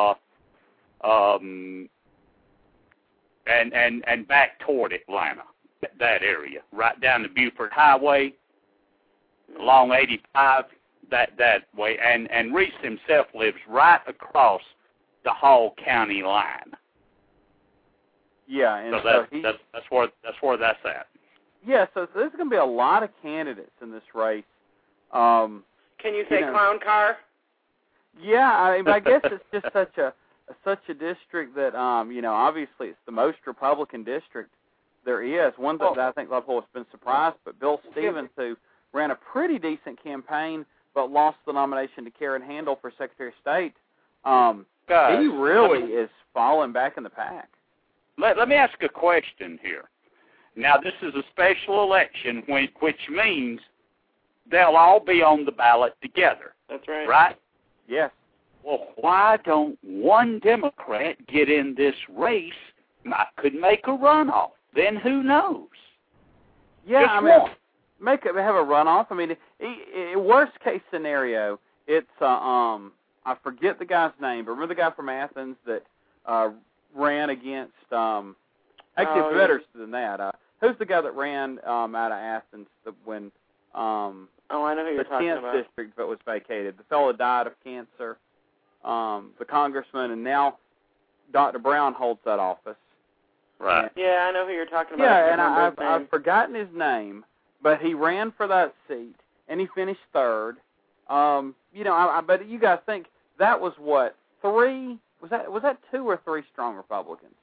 and back toward Atlanta, that area, right down the Buford Highway, along 85, that way. And Reese himself lives right across the Hall County line. Yeah, and so that's where that's at. Yeah, so there's going to be a lot of candidates in this race. Can you say clown car? Yeah, I mean, I guess it's just such a district that obviously it's the most Republican district there is. One thing that I think a lot of people have been surprised, but Bill Stevens, who ran a pretty decent campaign but lost the nomination to Karen Handel for Secretary of State, he really is falling back in the pack. Let me ask a question here. Now, this is a special election, which means they'll all be on the ballot together. That's right. Right? Yes. Well, why don't one Democrat get in this race? Could make a runoff. Then who knows? Yeah, Just I mean, have a runoff. I mean, worst case scenario, it's I forget the guy's name, but remember the guy from Athens that ran against actually it's better than that. Who's the guy that ran out of Athens when I know who you're talking about. The 10th district that was vacated. The fellow died of cancer. The congressman, and now Dr. Brown holds that office. Right. Yeah, I know who you're talking about. Yeah, and I've forgotten his name, but he ran for that seat, and he finished third. But you guys think that was what, 3? Was that 2 or 3 strong Republicans?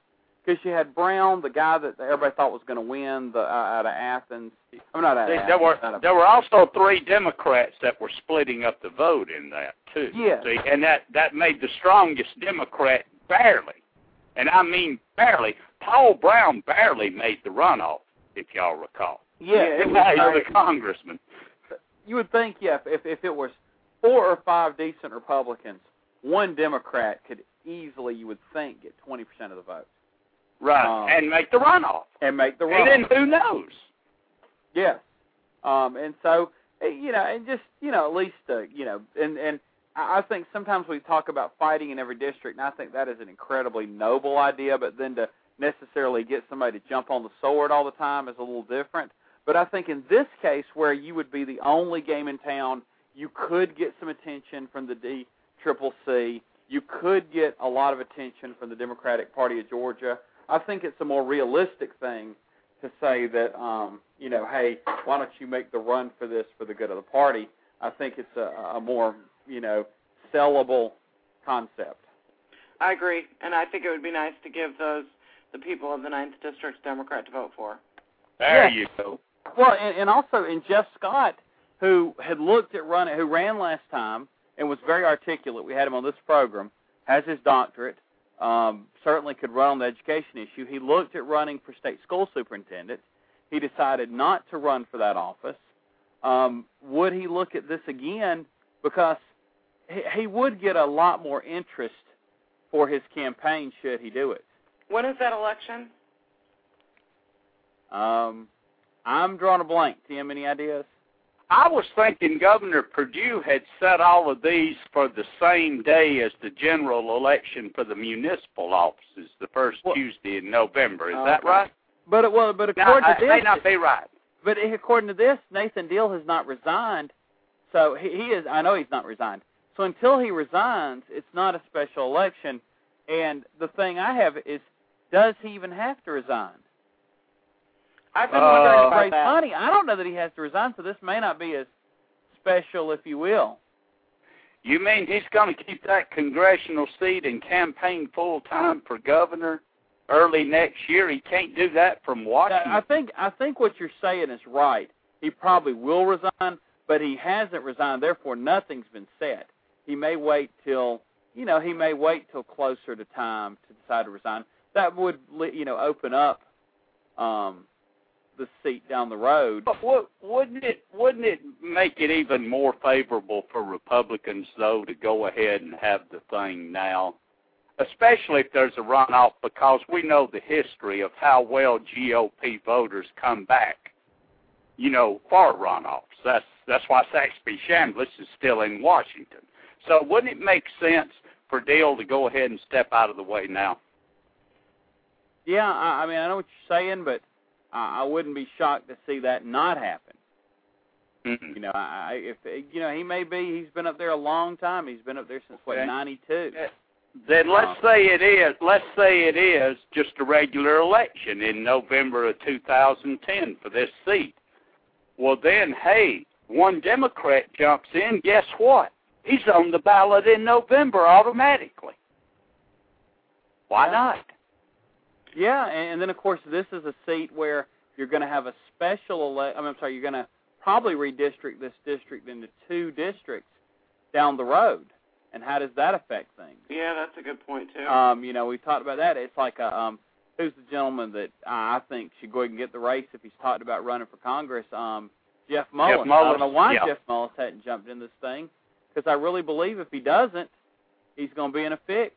Because you had Brown, the guy that everybody thought was going to win out of Athens. I'm not out of Athens. There were also 3 Democrats that were splitting up the vote in that, too. Yes. See, and that made the strongest Democrat barely. And I mean barely. Paul Brown barely made the runoff, if y'all recall. Yeah, it was the congressman. You would think, if it was 4 or 5 decent Republicans, one Democrat could easily, you would think, get 20% of the vote. Right, and make the runoff. And then who knows? Yes. And so, and just, at least, and I think sometimes we talk about fighting in every district, and I think that is an incredibly noble idea, but then to necessarily get somebody to jump on the sword all the time is a little different. But I think in this case, where you would be the only game in town, you could get some attention from the DCCC. You could get a lot of attention from the Democratic Party of Georgia. I think it's a more realistic thing to say that, hey, why don't you make the run for this for the good of the party? I think it's a more, sellable concept. I agree, and I think it would be nice to give the people of the 9th District Democrat to vote for. There you go. Well, and also in Jeff Scott, who had looked at running, who ran last time and was very articulate. We had him on this program, has his doctorate, certainly could run on the education issue. He looked at running for state school superintendent. He decided not to run for that office. Would he look at this again? Because he would get a lot more interest for his campaign should he do it. When is that election? I'm drawing a blank. Tim, any ideas? I was thinking Governor Perdue had set all of these for the same day as the general election for the municipal offices, the first Tuesday in November. Is that right? But according to this, it may not be right. But according to this, Nathan Deal has not resigned. So he is. I know he's not resigned. So until he resigns, it's not a special election. And the thing I have is, does he even have to resign? I've been wondering about that. Money. I don't know that he has to resign, so this may not be as special, if you will. You mean he's going to keep that congressional seat and campaign full-time for governor early next year? He can't do that from Washington. I think what you're saying is right. He probably will resign, but he hasn't resigned. Therefore, nothing's been set. He may wait till closer to time to decide to resign. That would, open up the seat down the road. But wouldn't it make it even more favorable for Republicans, though, to go ahead and have the thing now, especially if there's a runoff, because we know the history of how well GOP voters come back, for runoffs. That's why Saxby Chambliss is still in Washington. So wouldn't it make sense for Deal to go ahead and step out of the way now? Yeah, I mean, I know what you're saying, but I wouldn't be shocked to see that not happen. Mm-hmm. He may be. He's been up there a long time. He's been up there since 92. Then let's say it is just a regular election in November of 2010 for this seat. Well, then, hey, one Democrat jumps in. Guess what? He's on the ballot in November automatically. Why not? Yeah, and then, of course, this is a seat where you're going to have a special you're going to probably redistrict this district into 2 districts down the road. And how does that affect things? Yeah, that's a good point, too. We talked about that. It's like who's the gentleman that I think should go ahead and get the race if he's talked about running for Congress? Jeff Mullis. I don't know why Jeff Mullis hadn't jumped in this thing, because I really believe if he doesn't, he's going to be in a fix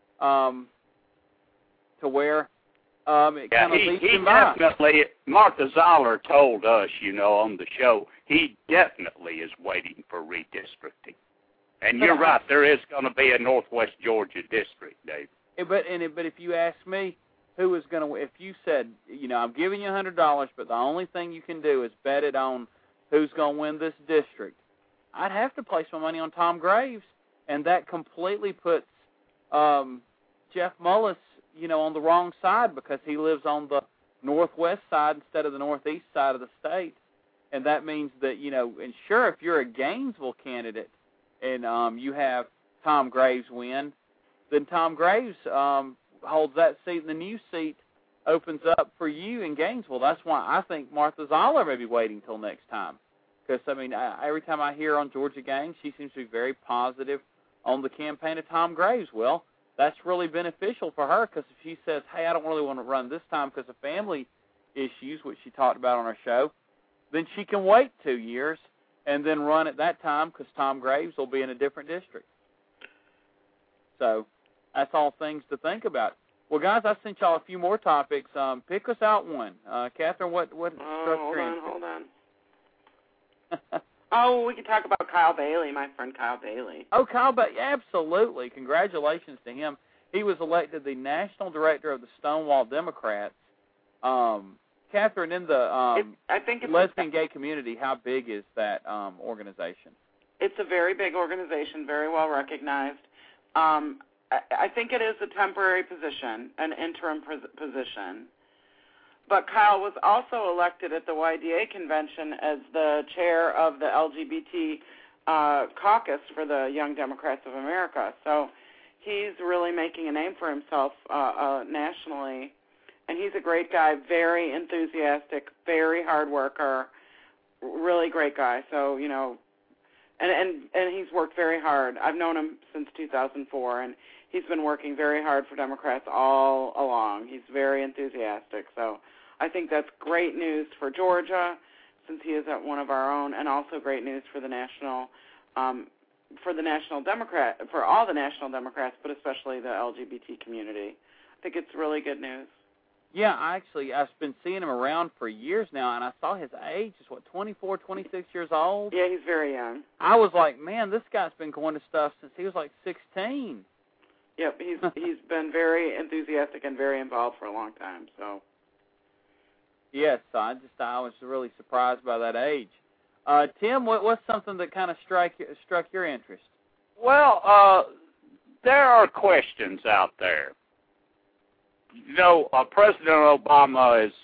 to where it kind of leads him by. Definitely, Martha Zoller told us, on the show, he definitely is waiting for redistricting. And you're right, there is going to be a Northwest Georgia district, Dave. But if you ask me, who is going to, if you said, I'm giving you $100, but the only thing you can do is bet it on who's going to win this district, I'd have to place my money on Tom Graves, and that completely puts Jeff Mullis, on the wrong side, because he lives on the northwest side instead of the northeast side of the state, and that means that, and sure, if you're a Gainesville candidate and you have Tom Graves win, then Tom Graves, holds that seat, and the new seat opens up for you in Gainesville. That's why I think Martha Zoller may be waiting till next time. Because, I mean, every time I hear on Georgia Gaines, she seems to be very positive on the campaign of Tom Graves. Well, that's really beneficial for her, because if she says, hey, I don't really want to run this time because of family issues, which she talked about on our show, then she can wait 2 years and then run at that time, because Tom Graves will be in a different district. So that's all things to think about. Well, guys, I sent y'all a few more topics. Pick us out one. Catherine, what struck your interest? Hold on. Oh, we can talk about Kyle Bailey, my friend Kyle Bailey. Oh, Kyle Bailey, absolutely. Congratulations to him. He was elected the national director of the Stonewall Democrats. Catherine, in the I think it's lesbian gay community, how big is that organization? It's a very big organization, very well recognized. I think it is a temporary position, an interim position. But Kyle was also elected at the YDA convention as the chair of the LGBT caucus for the Young Democrats of America. So he's really making a name for himself nationally. And he's a great guy, very enthusiastic, very hard worker, really great guy. So, you know, and he's worked very hard. I've known him since 2004, and he's been working very hard for Democrats all along. He's very enthusiastic. So I think that's great news for Georgia, since he is one of our own, and also great news for the national, for all the national Democrats, but especially the LGBT community. I think it's really good news. Yeah, I've been seeing him around for years now, and I saw his age is, 24, 26 years old? Yeah, he's very young. I was like, man, this guy's been going to stuff since he was like 16. Yep, he's been very enthusiastic and very involved for a long time, so. Yes, I was really surprised by that age. Tim, what's something that kind of struck your interest? Well, there are questions out there. You know, President Obama has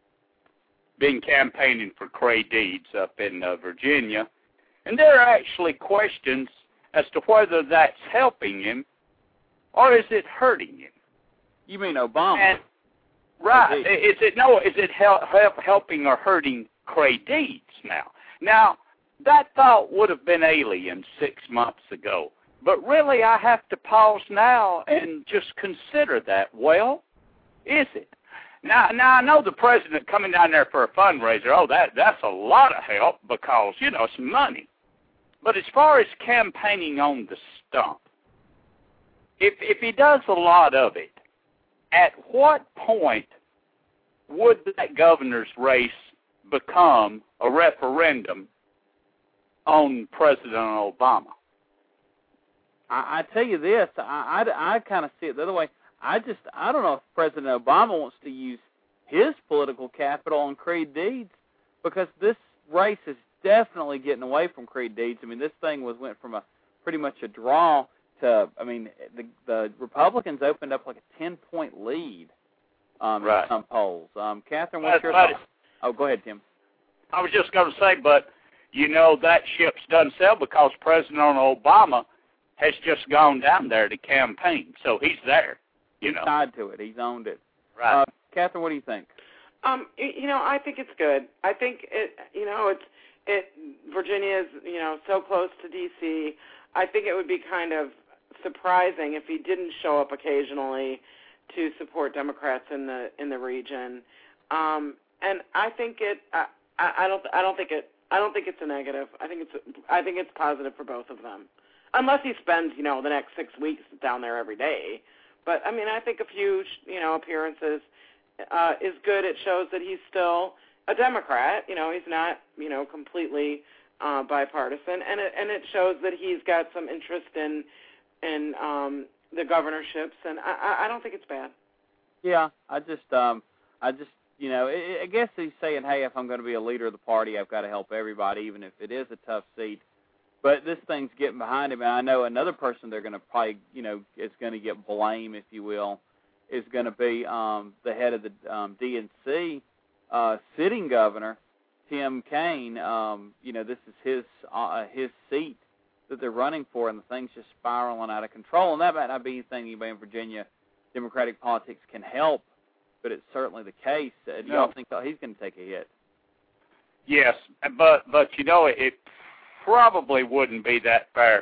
been campaigning for Cray Deeds up in Virginia, and there are actually questions as to whether that's helping him or is it hurting him. You mean Obama? And, right. Is it helping or hurting Cray Deeds now? Now, that thought would have been alien 6 months ago, but really I have to pause now and just consider that. Well, is it? Now I know the president coming down there for a fundraiser, that's a lot of help because, you know, it's money. But as far as campaigning on the stump, if he does a lot of it, at what point would that governor's race become a referendum on President Obama? I tell you this, I kind of see it the other way. I don't know if President Obama wants to use his political capital on Creed Deeds, because this race is definitely getting away from Creed Deeds. I mean, this thing went from pretty much a draw to, I mean, the Republicans opened up like a 10-point lead right. in some polls. Catherine, what's your thoughts? Oh, go ahead, Tim. I was just going to say, but, you know, that ship's done sail because President Obama has just gone down there to campaign, so he's there. You know. He's tied to it. He's owned it. Right. Catherine, what do you think? You know, I think it's good. I think Virginia is, you know, so close to D.C. I think it would be kind of surprising if he didn't show up occasionally to support Democrats in the region. And I think I don't think it's a negative. I think it's positive for both of them, unless he spends, you know, the next 6 weeks down there every day. But, I mean, I think a few, you know, appearances is good. It shows that he's still a Democrat. You know, he's not, you know, completely bipartisan. And it shows that he's got some interest in the governorships. And I don't think it's bad. Yeah, I just, you know, I guess he's saying, hey, if I'm going to be a leader of the party, I've got to help everybody, even if it is a tough seat. But this thing's getting behind him, and I know another person they're going to probably, you know, is going to get blame, if you will, is going to be the head of the DNC, sitting governor, Tim Kaine. You know, this is his seat that they're running for, and the thing's just spiraling out of control. And that might not be anything anybody in Virginia Democratic politics can help, but it's certainly the case. Do y'all think that he's going to take a hit? Yes, but it probably wouldn't be that fair.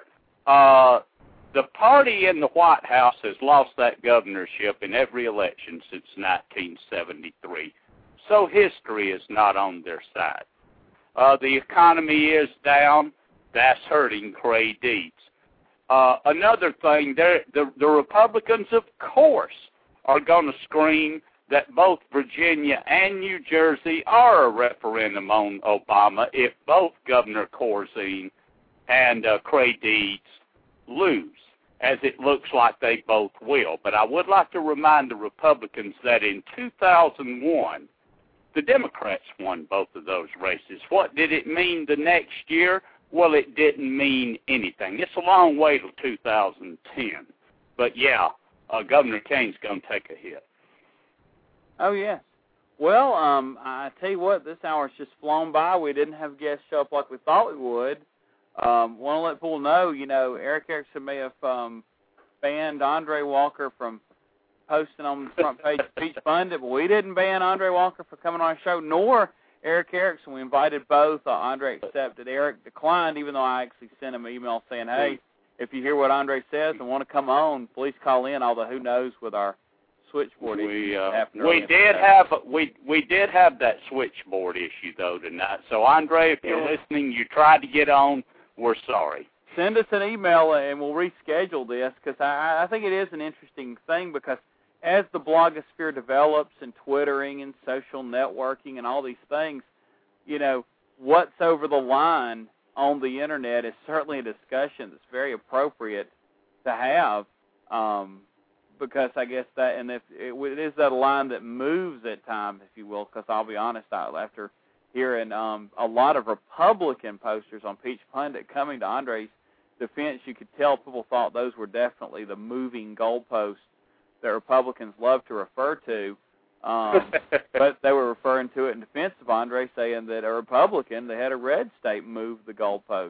The party in the White House has lost that governorship in every election since 1973. So history is not on their side. The economy is down. That's hurting Clay Dietz. Another thing, the Republicans, of course, are going to scream that both Virginia and New Jersey are a referendum on Obama if both Governor Corzine and Clay Dietz lose, as it looks like they both will. But I would like to remind the Republicans that in 2001, the Democrats won both of those races. What did it mean the next year? Well, it didn't mean anything. It's a long way till 2010. But, yeah, Governor Kane's going to take a hit. Oh, yes. Well, I tell you what, this hour's just flown by. We didn't have guests show up like we thought we would. Want to let people know, Eric Erickson may have banned Andre Walker from posting on the front page of Peach Pundit, but we didn't ban Andre Walker for coming on our show, nor Eric Erickson. We invited both. Andre accepted. Eric declined, even though I actually sent him an email saying, hey, if you hear what Andre says and want to come on, please call in, although who knows with our switchboard issue. We did have that switchboard issue, though, tonight. So, Andre, if you're listening, you tried to get on, we're sorry. Send us an email, and we'll reschedule this, because I think it is an interesting thing, because as the blogosphere develops and Twittering and social networking and all these things, what's over the line on the Internet is certainly a discussion that's very appropriate to have, because I guess that, and if it is that line that moves at times, if you will, because I'll be honest, after hearing a lot of Republican posters on Peach Pundit coming to Andre's defense, you could tell people thought those were definitely the moving goalposts that Republicans love to refer to, but they were referring to it in defense of Andre, saying that a Republican, the head of red state, moved the goalpost.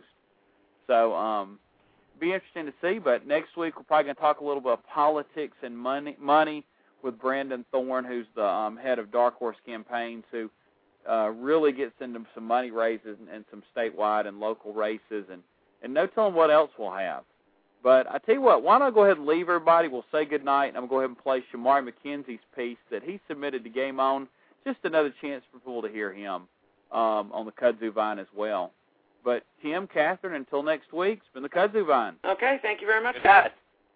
So be interesting to see, but next week we're probably going to talk a little bit of politics and money with Brandon Thorne, who's the head of Dark Horse Campaigns, who really gets into some money raises and some statewide and local races, and no telling what else we'll have. But I tell you what, why don't I go ahead and leave everybody? We'll say goodnight, and I'm going to go ahead and play Shamari McKenzie's piece that he submitted to Game On. Just another chance for people to hear him on the Kudzu Vine as well. But Tim, Catherine, until next week, it's been the Kudzu Vine. Okay, thank you very much, guys.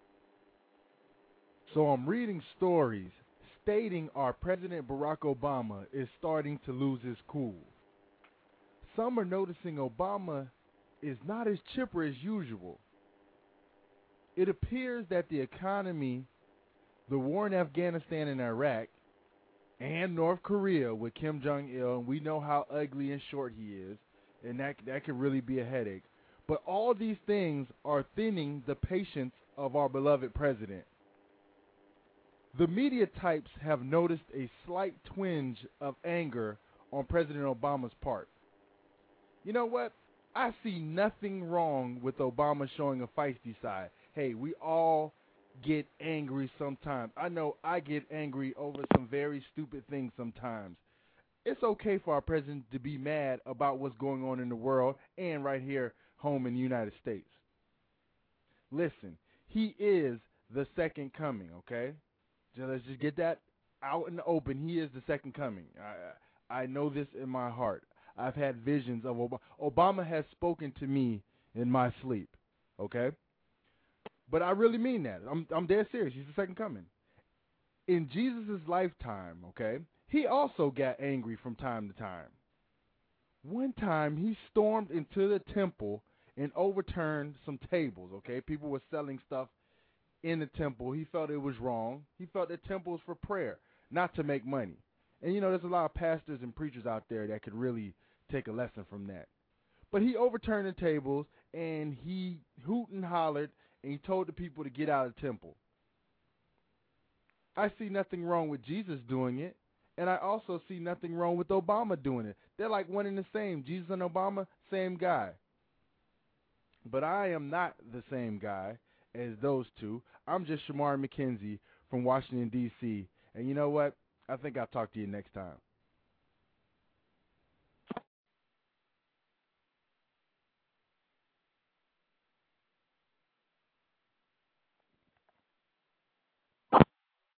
So I'm reading stories stating our President Barack Obama is starting to lose his cool. Some are noticing Obama is not as chipper as usual. It appears that the economy, the war in Afghanistan and Iraq, and North Korea with Kim Jong-il, and we know how ugly and short he is, and that could really be a headache. But all these things are thinning the patience of our beloved president. The media types have noticed a slight twinge of anger on President Obama's part. You know what? I see nothing wrong with Obama showing a feisty side. Hey, we all get angry sometimes. I know I get angry over some very stupid things sometimes. It's okay for our president to be mad about what's going on in the world and right here home in the United States. Listen, he is the second coming, okay? Let's just get that out in the open. He is the second coming. I know this in my heart. I've had visions of Obama. Obama has spoken to me in my sleep, okay? But I really mean that. I'm dead serious. He's the second coming. In Jesus' lifetime, okay, he also got angry from time to time. One time he stormed into the temple and overturned some tables, okay? People were selling stuff in the temple. He felt it was wrong. He felt that temple was for prayer, not to make money. And, there's a lot of pastors and preachers out there that could really take a lesson from that. But he overturned the tables, and he hooted and hollered, and he told the people to get out of the temple. I see nothing wrong with Jesus doing it, and I also see nothing wrong with Obama doing it. They're like one and the same. Jesus and Obama, same guy. But I am not the same guy as those two. I'm just Shamari McKenzie from Washington, D.C. And you know what? I think I'll talk to you next time.